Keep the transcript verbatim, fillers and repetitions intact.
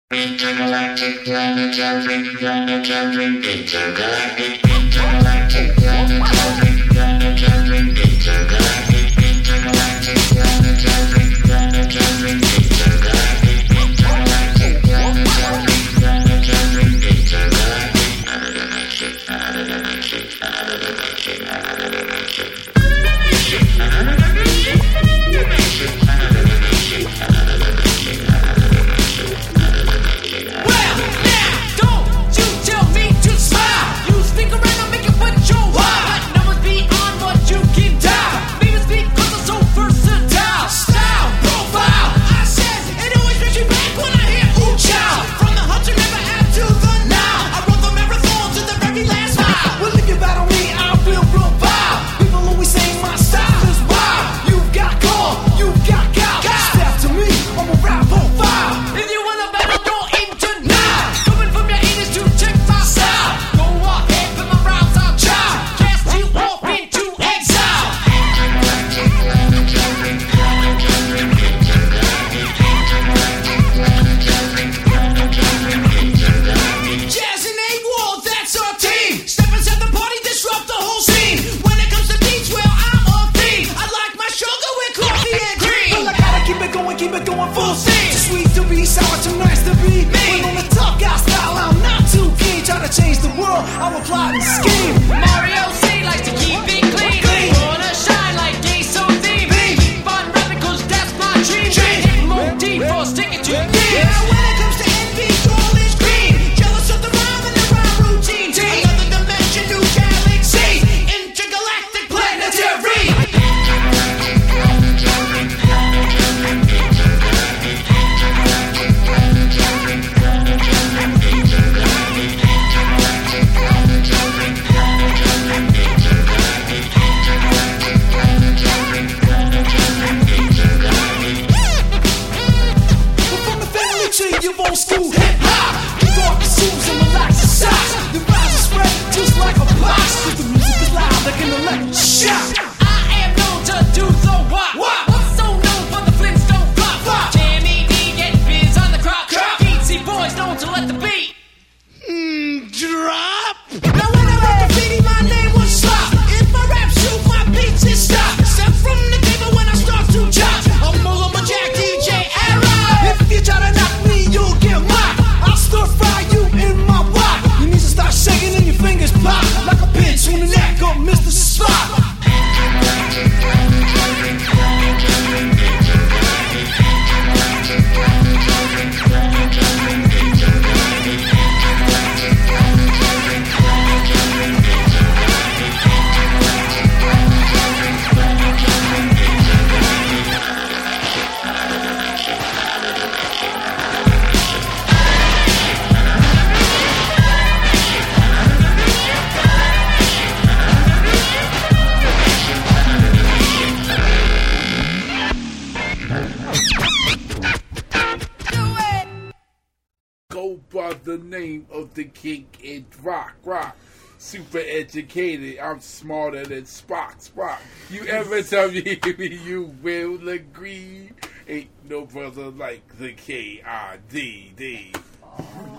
Intergalactic planetary, planetary, intergalactic, intergalactic planetary, planetary, intergalactic, intergalactic planetary, planetary, intergalactic, intergalactic planetary, planetary, intergalactic, out of the matrix, out of the matrix, out of the matrix, out of the matrix, out of the matrix, out of the matrix, out of the matrix, out of the matrix. I'm a plotting scheme. Mario C likes to keep it clean. clean. Wanna shine like gay so theme. Keep on rapping cause that's my dream. Hit motif or stick it to me. Yeah, when it comes to envy, all is green. Jealous of the rhyme and the rhyme routine. Another dimension, new galaxy. Intergalactic planetary. Old school hip-hop, you thought the shoes and relax the socks. The rise is spread just like a box. Cause the music is loud like an electric shock. I am known to do the wop. Wop. What's so known for the Flintstone pop? Pop. Jamie D get biz on the crop. Crop. Beatsy boys known to let the beat Hmm, drop. Now when I wrote the beat, my name was Slop. If my rap shoot, my beats is stop. Step from the table when I start to chop. I'm all my Jack D J era. If you try to knock me, you'll get mocked. I'll stir fry you in my wok. Your knees will start shaking and your fingers pop like a pinch on the neck of Mister Spock. By the name of the king in rock, rock. Super educated, I'm smarter than Spock, Spock. You ever tell me you will agree? Ain't no brother like the K I D D.